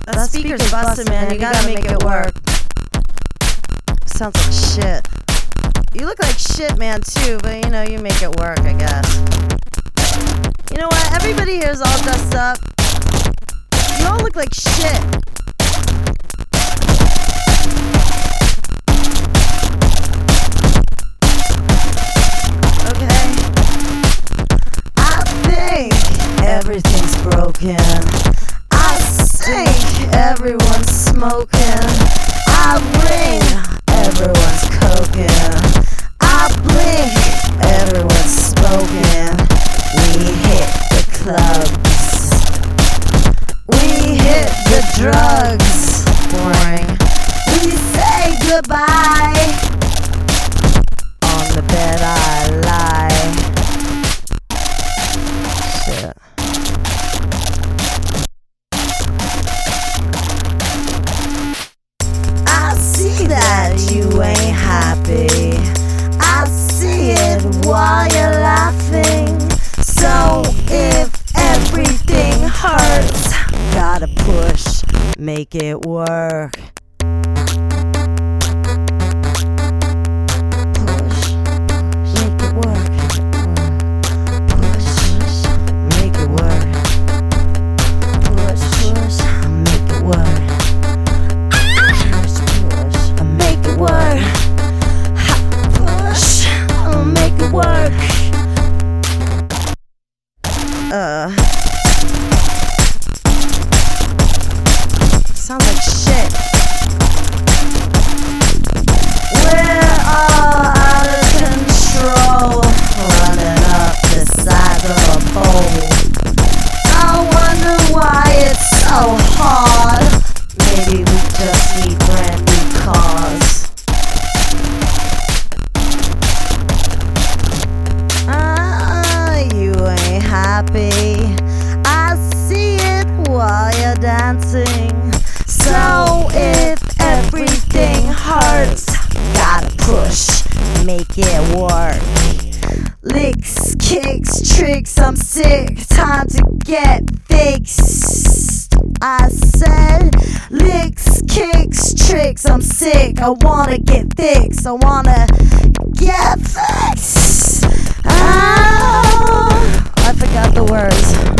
That speaker's busted, man. You gotta make it work. Sounds like shit. You look like shit, man, too, but you know, you make it work, I guess. You know what? Everybody here is all dressed up. You all look like shit. Okay. I think everything's broken. I think everyone's smoking. I ring, everyone's coking. I blink, everyone's smoking. We hit the clubs. We hit the drugs. Boring. We say goodbye. On the bed I lie. Shit. I see that you ain't happy. I see it while you're laughing. So if everything hurts, gotta push, make it work. Push, make it work. Push, make it work. Push, make it work. Push, make it work. Push, make it work. Sounds like shit. We're all out of control, running up the side of a bowl. I wonder why it's so hard. Maybe we just need brand new cars. You ain't happy. I see it while you're dancing. So if everything hurts, gotta push, make it work. Licks, kicks, tricks, I'm sick, time to get fixed. I said, licks, kicks, tricks, I'm sick, I wanna get fixed, I wanna get fixed. I forgot the words.